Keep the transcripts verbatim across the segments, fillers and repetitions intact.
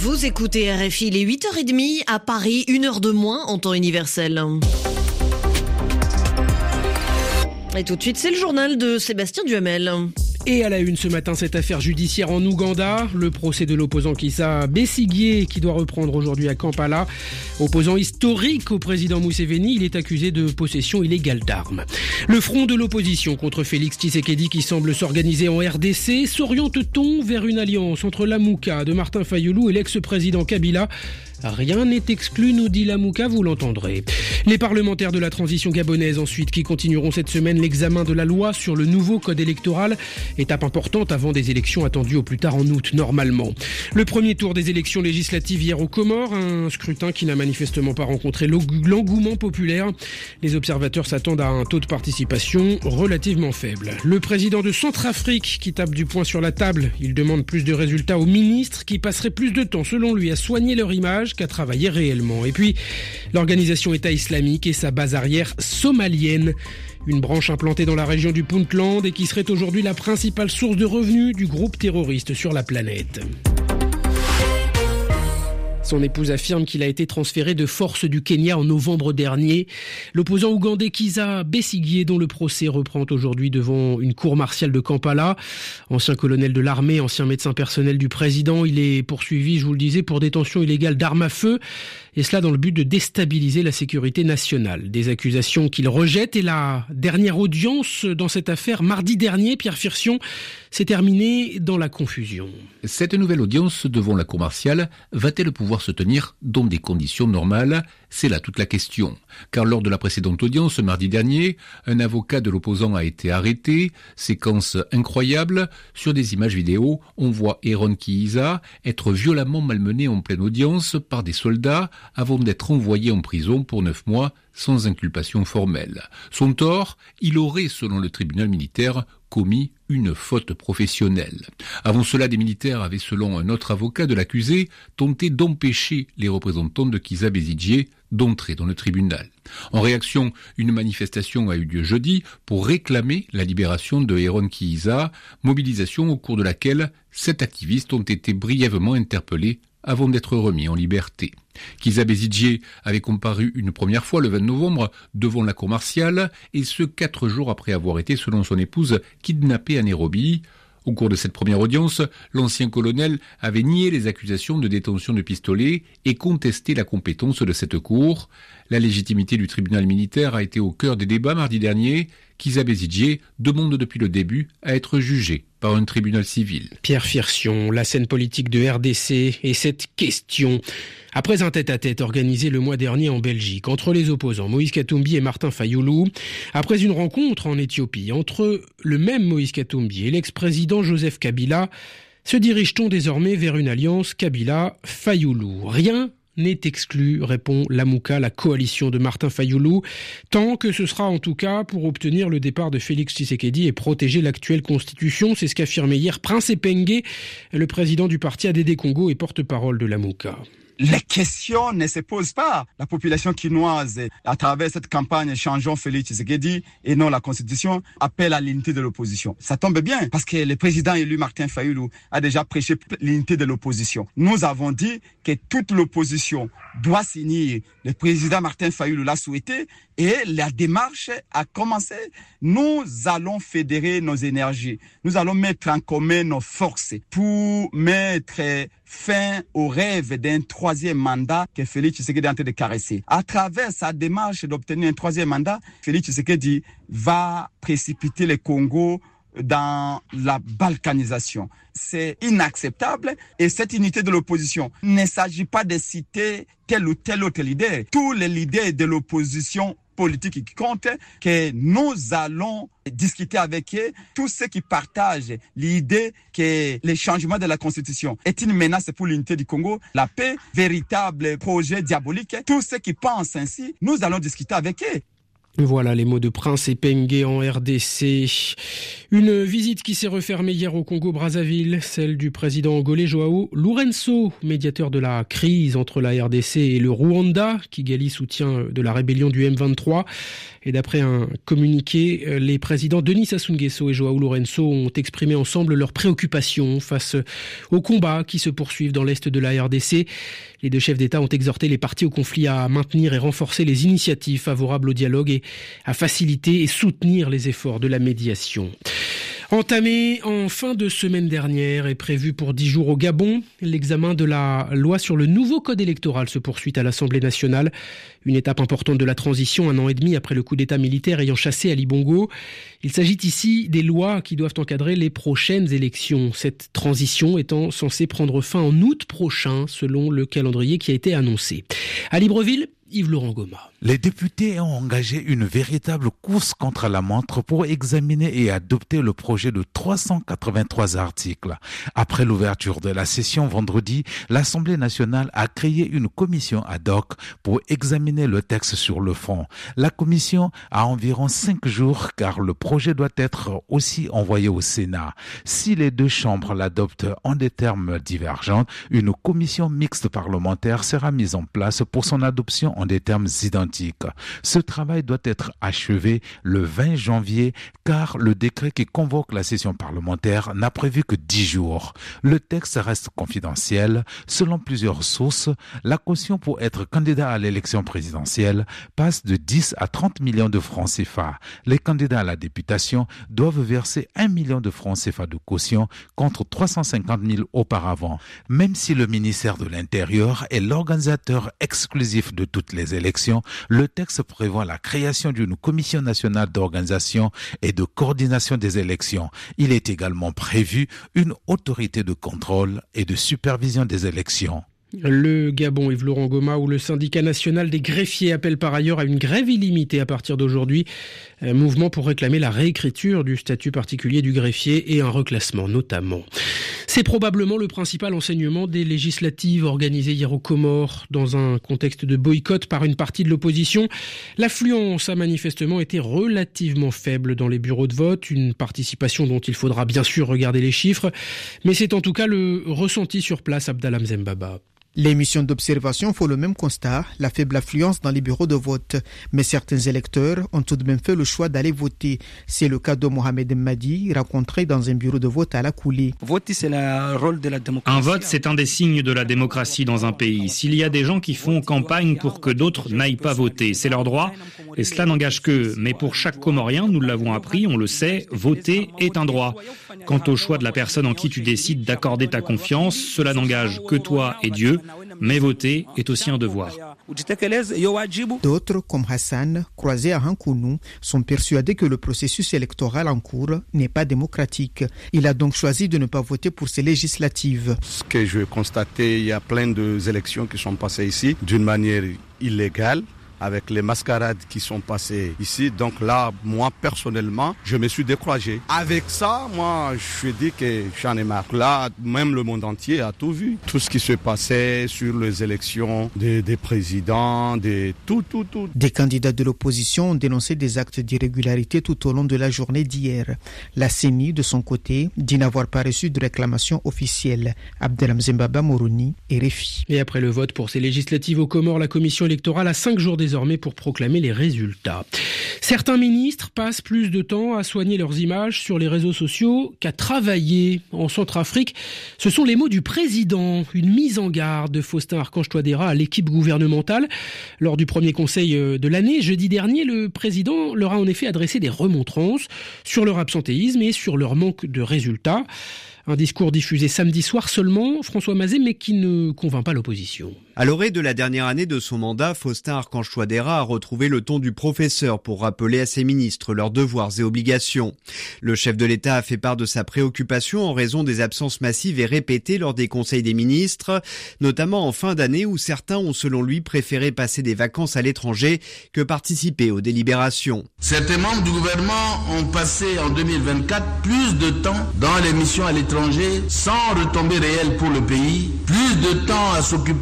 Vous écoutez R F I, il est huit heures trente à Paris, une heure de moins en temps universel. Et tout de suite, c'est le journal de Sébastien Duhamel. Et à la une ce matin, cette affaire judiciaire en Ouganda, le procès de l'opposant Kizza Besigye qui doit reprendre aujourd'hui à Kampala. Opposant historique au président Museveni, il est accusé de possession illégale d'armes. Le front de l'opposition contre Félix Tshisekedi qui semble s'organiser en R D C, s'oriente-t-on vers une alliance entre Lamouka de Martin Fayulu et l'ex-président Kabila ? Rien n'est exclu, nous dit Lamouka, vous l'entendrez. Les parlementaires de la transition gabonaise ensuite qui continueront cette semaine l'examen de la loi sur le nouveau code électoral. Étape importante avant des élections attendues au plus tard en août normalement. Le premier tour des élections législatives hier aux Comores, un scrutin qui n'a manifestement pas rencontré l'engouement populaire. Les observateurs s'attendent à un taux de participation relativement faible. Le président de Centrafrique qui tape du poing sur la table, il demande plus de résultats aux ministres qui passeraient plus de temps selon lui à soigner leur image qu'à travailler réellement. Et puis, l'organisation État islamique et sa base arrière somalienne. Une branche implantée dans la région du Puntland et qui serait aujourd'hui la principale source de revenus du groupe terroriste sur la planète. Son épouse affirme qu'il a été transféré de force du Kenya en novembre dernier. L'opposant ougandais Kizza Besigye, dont le procès reprend aujourd'hui devant une cour martiale de Kampala. Ancien colonel de l'armée, ancien médecin personnel du président, il est poursuivi, je vous le disais, pour détention illégale d'armes à feu. Et cela dans le but de déstabiliser la sécurité nationale. Des accusations qu'il rejette. Et la dernière audience dans cette affaire, mardi dernier, Pierre Firsion, s'est terminée dans la confusion. Cette nouvelle audience devant la cour martiale va-t-elle pouvoir se tenir dans des conditions normales ? C'est là toute la question. Car lors de la précédente audience, mardi dernier, un avocat de l'opposant a été arrêté. Séquence incroyable. Sur des images vidéo, on voit Aaron Kizza être violemment malmené en pleine audience par des soldats avant d'être envoyé en prison pour neuf mois sans inculpation formelle. Son tort, il aurait, selon le tribunal militaire, commis une faute professionnelle. Avant cela, des militaires avaient, selon un autre avocat de l'accusé, tenté d'empêcher les représentants de Kizza Besigye d'entrer dans le tribunal. En réaction, une manifestation a eu lieu jeudi pour réclamer la libération de Aaron Kizza, mobilisation au cours de laquelle sept activistes ont été brièvement interpellés avant d'être remis en liberté. Kizza Besigye avait comparu une première fois le vingt novembre devant la cour martiale, et ce quatre jours après avoir été, selon son épouse, kidnappé à Nairobi. Au cours de cette première audience, l'ancien colonel avait nié les accusations de détention de pistolet et contesté la compétence de cette cour. La légitimité du tribunal militaire a été au cœur des débats mardi dernier. Kizza Besigye demande depuis le début à être jugé par un tribunal civil. Pierre Firsion, la scène politique de R D C et cette question. Après un tête-à-tête organisé le mois dernier en Belgique entre les opposants Moïse Katumbi et Martin Fayulu, après une rencontre en Éthiopie entre le même Moïse Katumbi et l'ex-président Joseph Kabila, se dirige-t-on désormais vers une alliance Kabila-Fayulu ? Rien n'est exclu, répond Lamouka, la coalition de Martin Fayulu, tant que ce sera en tout cas pour obtenir le départ de Félix Tshisekedi et protéger l'actuelle constitution. C'est ce qu'affirmait hier Prince Epenge, le président du parti A D D Congo et porte-parole de Lamouka. Les questions ne se posent pas. La population quinoise, à travers cette campagne « Changeons Félix Tshisekedi » et non la Constitution, appelle à l'unité de l'opposition. Ça tombe bien, parce que le président élu Martin Fayulu a déjà prêché l'unité de l'opposition. Nous avons dit que toute l'opposition doit s'unir. Le président Martin Fayulu l'a souhaité et la démarche a commencé. Nous allons fédérer nos énergies. Nous allons mettre en commun nos forces pour mettre fin au rêve d'un troisième mandat que Félix Tshisekedi est en train de caresser. À travers sa démarche d'obtenir un troisième mandat, Félix Tshisekedi va précipiter le Congo dans la balkanisation. C'est inacceptable et cette unité de l'opposition, il ne s'agit pas de citer tel ou tel autre leader. Tous les leaders de l'opposition politique qui comptent, que nous allons discuter avec eux, tous ceux qui partagent l'idée que le changement de la Constitution est une menace pour l'unité du Congo, la paix, véritable projet diabolique, tous ceux qui pensent ainsi, nous allons discuter avec eux. Voilà les mots de Prince Epenge en R D C. Une visite qui s'est refermée hier au Congo-Brazzaville, celle du président angolais Joao Lourenço, médiateur de la crise entre la R D C et le Rwanda. Kigali soutient de la rébellion du M vingt-trois. Et d'après un communiqué, les présidents Denis Sassou Nguesso et Joao Lourenço ont exprimé ensemble leurs préoccupations face aux combats qui se poursuivent dans l'est de la R D C. Les deux chefs d'État ont exhorté les parties au conflit à maintenir et renforcer les initiatives favorables au dialogue et à faciliter et soutenir les efforts de la médiation. Entamé en fin de semaine dernière et prévu pour dix jours au Gabon, l'examen de la loi sur le nouveau code électoral se poursuit à l'Assemblée nationale. Une étape importante de la transition, un an et demi après le coup d'État militaire ayant chassé Ali Bongo. Il s'agit ici des lois qui doivent encadrer les prochaines élections. Cette transition étant censée prendre fin en août prochain, selon le calendrier qui a été annoncé. À Libreville, Yves-Laurent Goma. Les députés ont engagé une véritable course contre la montre pour examiner et adopter le projet de trois cent quatre-vingt-trois articles. Après l'ouverture de la session vendredi, l'Assemblée nationale a créé une commission ad hoc pour examiner le texte sur le fond. La commission a environ cinq jours car le projet doit être aussi envoyé au Sénat. Si les deux chambres l'adoptent en des termes divergents, une commission mixte parlementaire sera mise en place pour son adoption en des termes identiques. Ce travail doit être achevé le vingt janvier car le décret qui convoque la session parlementaire n'a prévu que dix jours. Le texte reste confidentiel. Selon plusieurs sources, la caution pour être candidat à l'élection présidentielle passe de dix à trente millions de francs C F A. Les candidats à la députation doivent verser un million de francs C F A de caution contre trois cent cinquante mille auparavant. Même si le ministère de l'Intérieur est l'organisateur exclusif de toutes les élections, le texte prévoit la création d'une commission nationale d'organisation et de coordination des élections. Il est également prévu une autorité de contrôle et de supervision des élections. Le Gabon, Yves-Laurent Goma, où le syndicat national des greffiers appelle par ailleurs à une grève illimitée à partir d'aujourd'hui. Un mouvement pour réclamer la réécriture du statut particulier du greffier et un reclassement notamment. C'est probablement le principal enseignement des législatives organisées hier aux Comores dans un contexte de boycott par une partie de l'opposition. L'affluence a manifestement été relativement faible dans les bureaux de vote, une participation dont il faudra bien sûr regarder les chiffres, mais c'est en tout cas le ressenti sur place. Abdallah Mzembaba. Les missions d'observation font le même constat, la faible affluence dans les bureaux de vote. Mais certains électeurs ont tout de même fait le choix d'aller voter. C'est le cas de Mohamed Madi, rencontré dans un bureau de vote à la Coulée. Voter, c'est le rôle de la démocratie. Un vote, c'est un des signes de la démocratie dans un pays. S'il y a des gens qui font campagne pour que d'autres n'aillent pas voter, c'est leur droit et cela n'engage qu'eux. Mais pour chaque Comorien, nous l'avons appris, on le sait, voter est un droit. Quant au choix de la personne en qui tu décides d'accorder ta confiance, cela n'engage que toi et Dieu. Mais voter est aussi un devoir. D'autres, comme Hassan, croisés à Hankounou, sont persuadés que le processus électoral en cours n'est pas démocratique. Il a donc choisi de ne pas voter pour ces législatives. Ce que je constatais, il y a plein d'élections qui sont passées ici d'une manière illégale, avec les mascarades qui sont passées ici. Donc là, moi, personnellement, je me suis découragé. Avec ça, moi, je dis que j'en ai marre. Là, même le monde entier a tout vu. Tout ce qui se passait sur les élections des, des présidents, des tout, tout, tout. Des candidats de l'opposition ont dénoncé des actes d'irrégularité tout au long de la journée d'hier. La C E N I, de son côté, dit n'avoir pas reçu de réclamation officielle. Abdelham Zembaba Morouni et R F I. Et après le vote pour ces législatives aux Comores, la commission électorale a cinq jours désormais pour proclamer les résultats. Certains ministres passent plus de temps à soigner leurs images sur les réseaux sociaux qu'à travailler. En Centrafrique, ce sont les mots du président, une mise en garde de Faustin Archange Touadéra à l'équipe gouvernementale. Lors du premier conseil de l'année, jeudi dernier, le président leur a en effet adressé des remontrances sur leur absentéisme et sur leur manque de résultats. Un discours diffusé samedi soir seulement, François Mazet, mais qui ne convainc pas l'opposition. À l'orée de la dernière année de son mandat, Faustin Archange Touadéra a retrouvé le ton du professeur pour rappeler à ses ministres leurs devoirs et obligations. Le chef de l'État a fait part de sa préoccupation en raison des absences massives et répétées lors des conseils des ministres, notamment en fin d'année où certains ont selon lui préféré passer des vacances à l'étranger que participer aux délibérations. Certains membres du gouvernement ont passé en deux mille vingt-quatre plus de temps dans les missions à l'étranger sans retombées réelles pour le pays, plus de temps à s'occuper de leur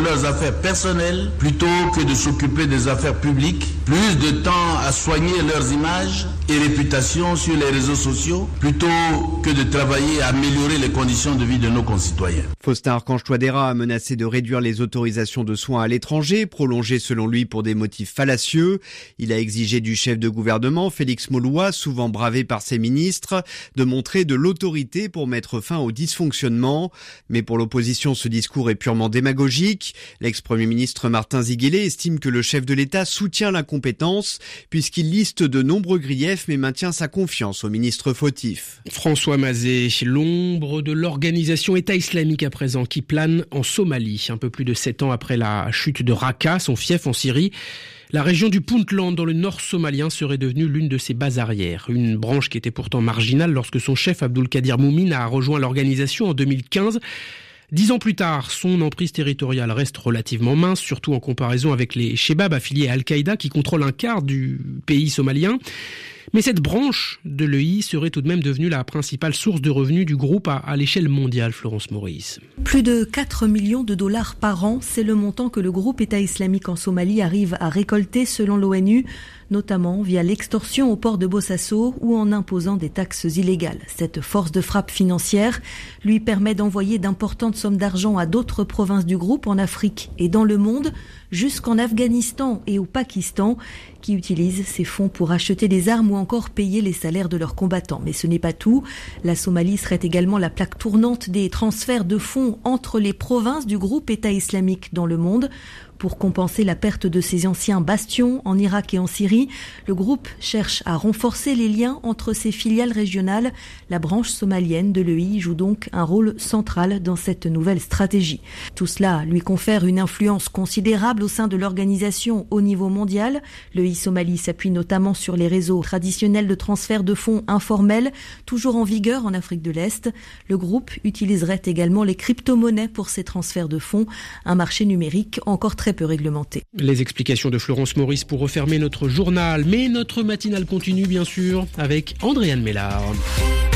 leurs affaires personnelles plutôt que de s'occuper des affaires publiques, plus de temps à soigner leurs images et réputation sur les réseaux sociaux plutôt que de travailler à améliorer les conditions de vie de nos concitoyens. Faustin Archange Touadéra a menacé de réduire les autorisations de soins à l'étranger, prolongées selon lui pour des motifs fallacieux. Il a exigé du chef de gouvernement, Félix Moloua, souvent bravé par ses ministres, de montrer de l'autorité pour mettre fin au dysfonctionnement. Mais pour l'opposition, ce discours est purement démagogique. L'ex-premier ministre Martin Ziguélé estime que le chef de l'État soutient l'incompétence puisqu'il liste de nombreux griefs mais maintient sa confiance au ministre fautif. François Mazet, l'ombre de l'organisation État islamique à présent qui plane en Somalie. Un peu plus de sept ans après la chute de Raqqa, son fief en Syrie, la région du Puntland dans le nord somalien serait devenue l'une de ses bases arrières. Une branche qui était pourtant marginale lorsque son chef Abdul Qadir Moumin a rejoint l'organisation en deux mille quinze. Dix ans plus tard, son emprise territoriale reste relativement mince, surtout en comparaison avec les Shebab affiliés à Al-Qaïda qui contrôlent un quart du pays somalien. Mais cette branche de l'E I serait tout de même devenue la principale source de revenus du groupe à, à l'échelle mondiale, Florence Maurice. Plus de quatre millions de dollars par an, c'est le montant que le groupe État islamique en Somalie arrive à récolter selon l'ONU, notamment via l'extorsion au port de Bosaso ou en imposant des taxes illégales. Cette force de frappe financière lui permet d'envoyer d'importantes sommes d'argent à d'autres provinces du groupe en Afrique et dans le monde, jusqu'en Afghanistan et au Pakistan, qui utilisent ces fonds pour acheter des armes ou encore payer les salaires de leurs combattants. Mais ce n'est pas tout. La Somalie serait également la plaque tournante des transferts de fonds entre les provinces du groupe État islamique dans le monde. Pour compenser la perte de ses anciens bastions en Irak et en Syrie, le groupe cherche à renforcer les liens entre ses filiales régionales. La branche somalienne de l'E I joue donc un rôle central dans cette nouvelle stratégie. Tout cela lui confère une influence considérable au sein de l'organisation au niveau mondial. L'E I Somalie s'appuie notamment sur les réseaux traditionnels de transfert de fonds informels, toujours en vigueur en Afrique de l'Est. Le groupe utiliserait également les crypto-monnaies pour ces transferts de fonds, un marché numérique encore très peu réglementé. Les explications de Florence Maurice pour refermer notre journal, mais notre matinale continue bien sûr avec Andréane Mélard.